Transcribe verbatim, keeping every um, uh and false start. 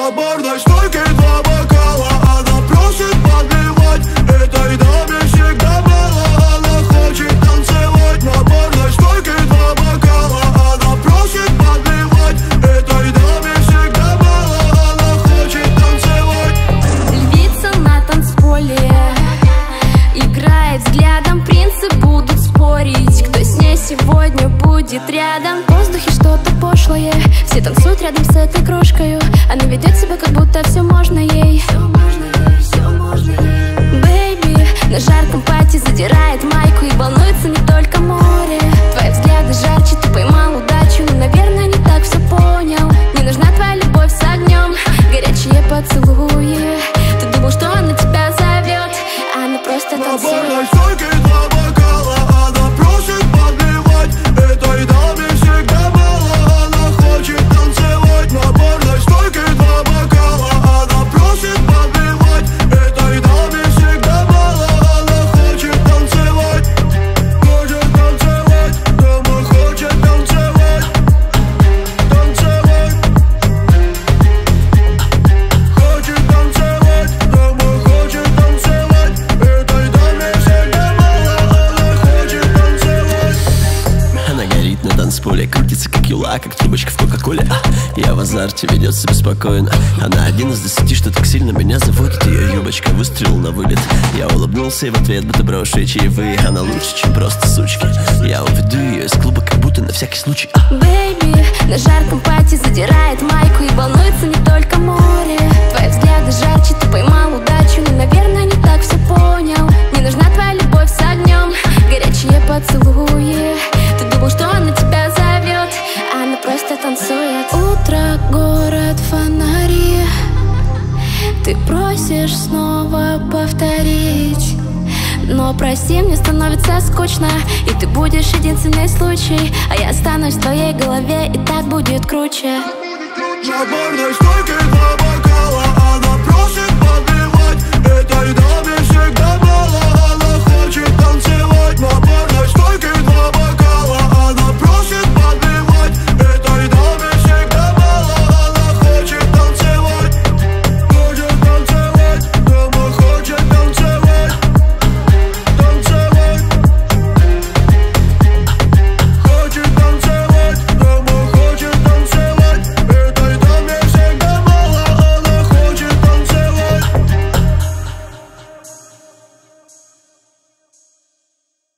На барной стойке два бокала, она просит подливать. Этой даме всегда мало, она хочет танцевать. На барной стойке два бокала, она просит подливать. Этой даме всегда мало, она хочет танцевать. Львица на танцполе играет взглядом, принцы будут спорить, кто с ней сегодня будет рядом. В воздухе что-то пошлое, все танцуют рядом с этой крошкою. Она ведет себя, как будто все можно ей. Бэйби на жарком пати задирает майку, и волнуется не только море. Твои взгляды жарче, ты поймал удачу, но, наверное, не так все понял. Не нужна твоя любовь с огнем, горячие поцелуи. Ты думал, что она тебя зовет, а она просто танцует. На барной стойке два бокала, она просит подливать. Этой даме всегда мало, она хочет танцевать. На барной стойке два бокала, она просит подливать. Этой даме всегда мало, она хочет танцевать. Хочет танцевать, дама хочет танцевать. Танцевать. Хочет танцевать, дама хочет танцевать. Этой даме всегда мало, она хочет танцевать. Она горит на танцполе, крутится как юла, как трубочка в кока-коле. А, я в азарте, ведет себя спокойно. Она один из десяти, что так сильно меня заводит. Ее юбочка выстрелил на вылет. Я улыбнулся и в ответ будто брошу чаевые. Она лучше, чем просто сучки. Я уведу ее из клуба, как будто на всякий случай. А. Бэйби на жарком пати задирает майку, и волнуется не только море. Твои взгляды жарче, ты поймал удачу, но, наверное, не так все понял. Не нужна твоя любовь с огнем, горячие поцелуи. Ты думал, что она тебя зовет, а она просто танцует. Утро, город, фонари. Ты просишь снова повторить, но прости, мне становится скучно, и ты будешь единственный случай, а я останусь в твоей голове, и так будет круче. На барной стойке два бокала, она просит подливать. Этой даме всегда мало,